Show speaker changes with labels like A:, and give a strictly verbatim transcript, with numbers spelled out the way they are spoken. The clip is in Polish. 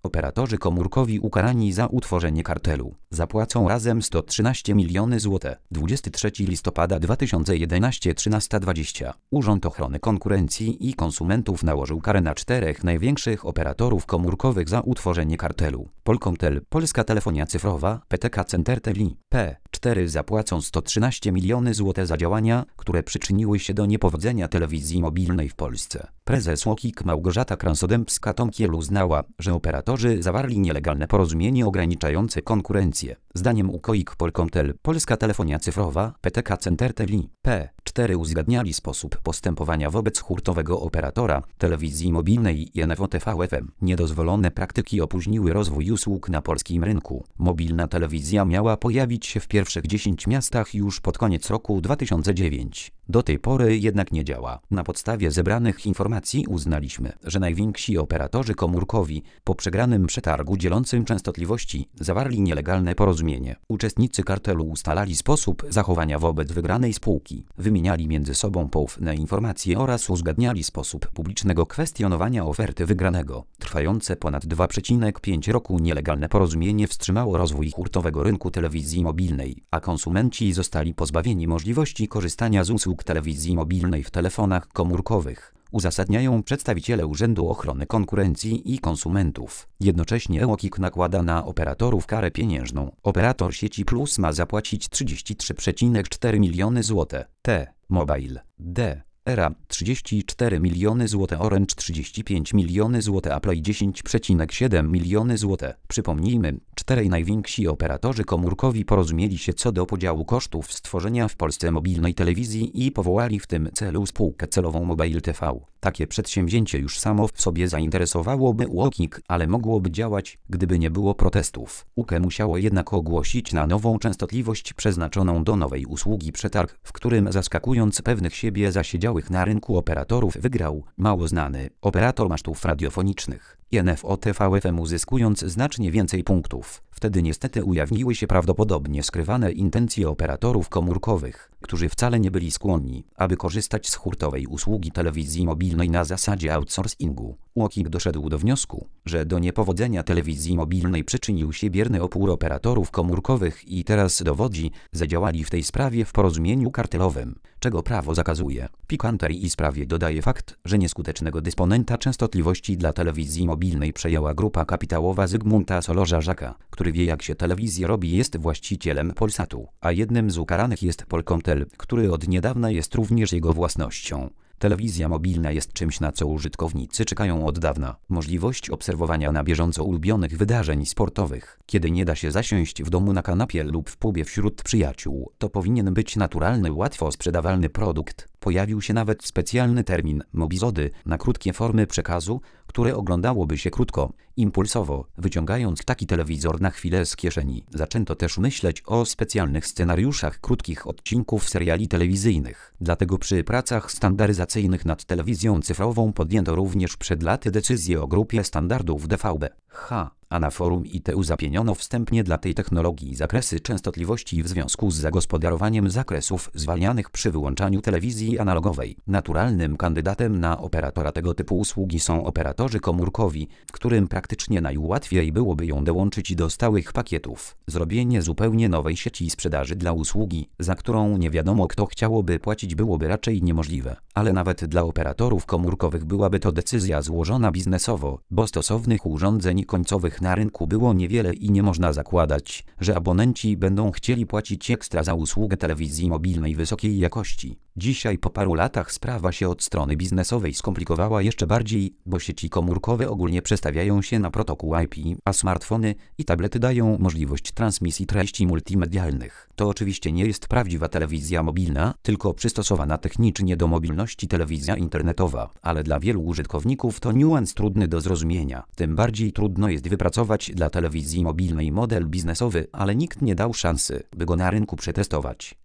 A: Operatorzy komórkowi ukarani za utworzenie kartelu zapłacą razem sto trzynaście milionów złotych. dwudziestego trzeciego listopada dwa tysiące jedenastego trzynaста dwadzieścia. Urząd Ochrony Konkurencji i Konsumentów nałożył karę na czterech największych operatorów komórkowych za utworzenie kartelu. Polkomtel, Polska Telefonia Cyfrowa, P T K Centertel P cztery zapłacą sto trzynaście milionów złotych za działania, które przyczyniły się do niepowodzenia telewizji mobilnej w Polsce. Prezes UOKiK Małgorzata Krasnodębska-Tomkiel uznała, że operatorzy zawarli nielegalne porozumienie ograniczające konkurencję. Zdaniem UOKiK Polkomtel, Polska Telefonia Cyfrowa, P T K Centertel P cztery uzgadniali sposób postępowania wobec hurtowego operatora telewizji mobilnej i N F O T V F M. Niedozwolone praktyki opóźniły rozwój usług na polskim rynku. Mobilna telewizja miała pojawić się w pierwszych dziesięciu miastach już pod koniec roku dwa tysiące dziewiątego. Do tej pory jednak nie działa. Na podstawie zebranych informacji uznaliśmy, że najwięksi operatorzy komórkowi po przegranym przetargu dzielącym częstotliwości zawarli nielegalne porozumienie. Uczestnicy kartelu ustalali sposób zachowania wobec wygranej spółki, wymieniali między sobą poufne informacje oraz uzgadniali sposób publicznego kwestionowania oferty wygranego. Trwające ponad dwa przecinek pięć roku nielegalne porozumienie wstrzymało rozwój hurtowego rynku telewizji mobilnej, a konsumenci zostali pozbawieni możliwości korzystania z usług telewizji mobilnej w telefonach komórkowych, uzasadniają przedstawiciele Urzędu Ochrony Konkurencji i Konsumentów. Jednocześnie UOKiK nakłada na operatorów karę pieniężną. Operator sieci Plus ma zapłacić trzydzieści trzy przecinek cztery miliony złotych. T-Mobile D. Era trzydzieści cztery miliony złotych, Orange trzydzieści pięć milionów złotych, Apple dziesięć przecinek siedem milionów złotych. Przypomnijmy, czterej najwięksi operatorzy komórkowi porozumieli się co do podziału kosztów stworzenia w Polsce mobilnej telewizji i powołali w tym celu spółkę celową Mobile T V. Takie przedsięwzięcie już samo w sobie zainteresowałoby UOKiK, ale mogłoby działać, gdyby nie było protestów. U K E musiało jednak ogłosić na nową częstotliwość przeznaczoną do nowej usługi przetarg, w którym zaskakując pewnych siebie zasiedziałych na rynku operatorów wygrał mało znany operator masztów radiofonicznych i N F O T V F M, uzyskując znacznie więcej punktów. Wtedy niestety ujawniły się prawdopodobnie skrywane intencje operatorów komórkowych, którzy wcale nie byli skłonni, aby korzystać z hurtowej usługi telewizji mobilnej na zasadzie outsourcingu. UOKiK doszedł do wniosku, że do niepowodzenia telewizji mobilnej przyczynił się bierny opór operatorów komórkowych i teraz dowodzi, zadziałali w tej sprawie w porozumieniu kartelowym, czego prawo zakazuje. Pikanterii sprawie dodaje fakt, że nieskutecznego dysponenta częstotliwości dla telewizji mobilnej przejęła grupa kapitałowa Zygmunta Solorza-Żaka, który wie, jak się telewizja robi, jest właścicielem Polsatu, a jednym z ukaranych jest Polkomtel, który od niedawna jest również jego własnością. Telewizja mobilna jest czymś, na co użytkownicy czekają od dawna. Możliwość obserwowania na bieżąco ulubionych wydarzeń sportowych, kiedy nie da się zasiąść w domu na kanapie lub w pubie wśród przyjaciół, to powinien być naturalny, łatwo sprzedawalny produkt. Pojawił się nawet specjalny termin mobizody na krótkie formy przekazu, które oglądałoby się krótko, impulsowo, wyciągając taki telewizor na chwilę z kieszeni. Zaczęto też myśleć o specjalnych scenariuszach krótkich odcinków seriali telewizyjnych. Dlatego przy pracach standaryzacyjnych nad telewizją cyfrową podjęto również przed laty decyzję o grupie standardów D V B H, a na forum I T U zapieniono wstępnie dla tej technologii zakresy częstotliwości w związku z zagospodarowaniem zakresów zwalnianych przy wyłączaniu telewizji analogowej. Naturalnym kandydatem na operatora tego typu usługi są operatorzy komórkowi, którym praktycznie najłatwiej byłoby ją dołączyć do stałych pakietów. Zrobienie zupełnie nowej sieci sprzedaży dla usługi, za którą nie wiadomo kto chciałoby płacić, byłoby raczej niemożliwe. Ale nawet dla operatorów komórkowych byłaby to decyzja złożona biznesowo, bo stosownych urządzeń końcowych na rynku było niewiele i nie można zakładać, że abonenci będą chcieli płacić ekstra za usługę telewizji mobilnej wysokiej jakości. Dzisiaj po paru latach sprawa się od strony biznesowej skomplikowała jeszcze bardziej, bo sieci komórkowe ogólnie przestawiają się na protokół I P, a smartfony i tablety dają możliwość transmisji treści multimedialnych. To oczywiście nie jest prawdziwa telewizja mobilna, tylko przystosowana technicznie do mobilności telewizja internetowa, ale dla wielu użytkowników to niuans trudny do zrozumienia. Tym bardziej trudno jest wypracować dla telewizji mobilnej model biznesowy, ale nikt nie dał szansy, by go na rynku przetestować.